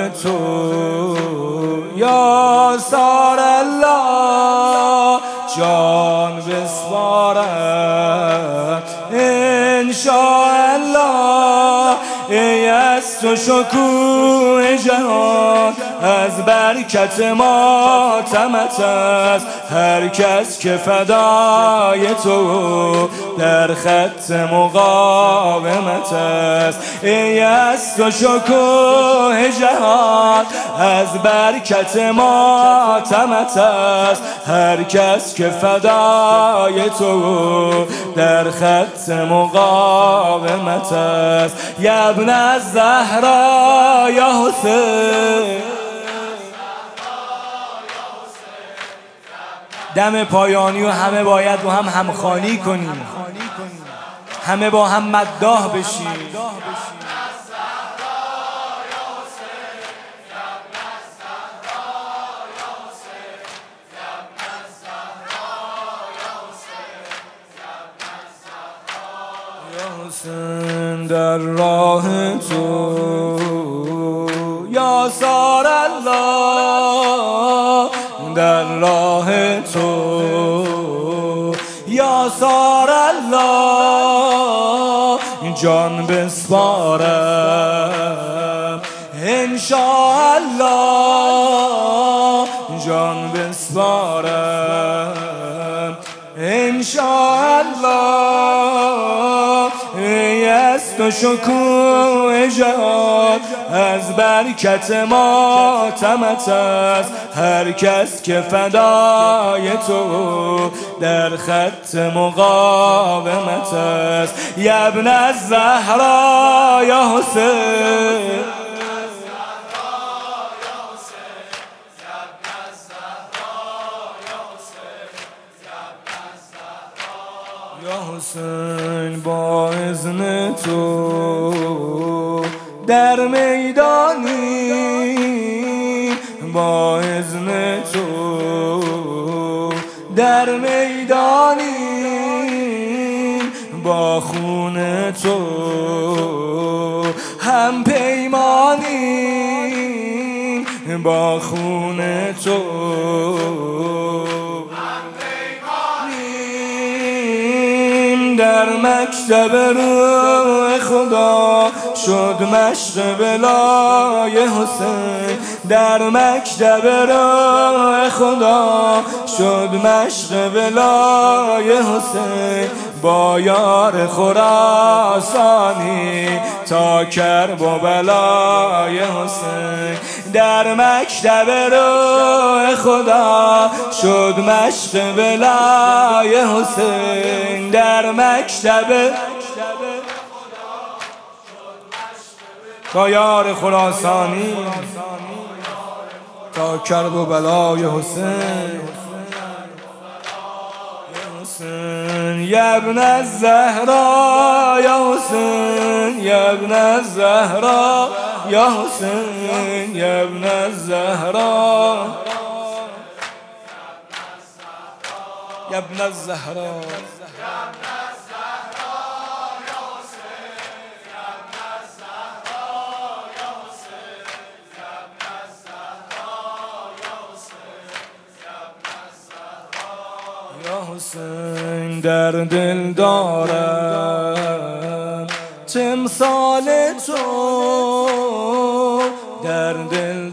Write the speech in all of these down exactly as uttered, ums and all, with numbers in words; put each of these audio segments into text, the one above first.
تو یا سار الله جان بسپارم انشاءالله. ای از تو شکوه جهان از برکت ماتمت است، هر کس که فدای تو در خط مقاومت است. ای از تو شکوه جهان از برکت ماتمت است، هر کس که فدای تو در خط مقاومت است. یا ابن الزهرا یا حسین، دم پایانی و همه باید با هم همخوانی کنیم، همه با هم مداح بشیم. حسین در راه تو یا سار الله، در راه تو یا سار الله جان بسپارم انشاءالله، جان بسپارم انشاءالله. ای از تو شکوه جهان از برکت ماتمت است، هر کس که فدای تو در خط مقاومت است. یا ابن الزهرا یا حسین، یا حسین با اذن تو در میدانی، با اذن تو در میدانی، با خون تو هم پیمانی، با خون تو در مکتب روح خدا شد مشق بلای حسین، در مکتب روح خدا شد مشق بلای حسین. با یار خراسانی تا کرب و بلای حسین، در مکتب روح خدا شد مشق بلای حسین، در مکتب با یار خراسانی تا کرب و بلای حسین. یا ابن الزهرا یا حسین، یا ابن الزهرا یا حسین، یا ابن الزهرا، یا ابن الزهرا. یا حسین در دل دارم تمثال تو، در دل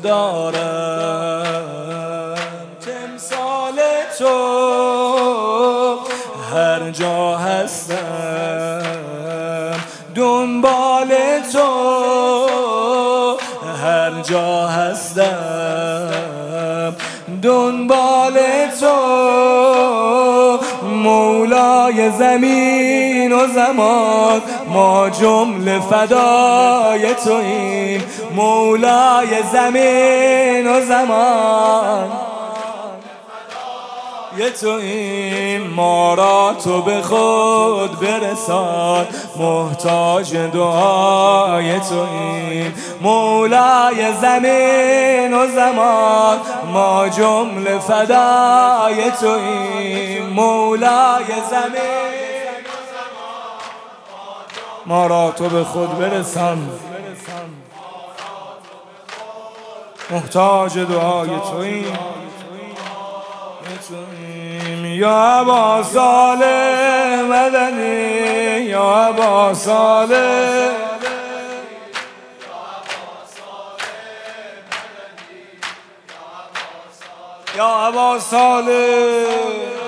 دارم تمثال تو، هر جا هستم دنبال تو، هر جا هستم دنبال تو. مولای زمین و زمان ما جمله فدای توییم، مولای زمین و زمان یه توییم. ما را تو به خود برسان، محتاج دعای توییم، مولای زمین و زمان ما جمله فدای توییم، مولای زمین و زمان ما را تو به خود برسان. محتاج دعای توییم یا ابا صالح مدنی، یا ابا صالح، یا ابا صالح.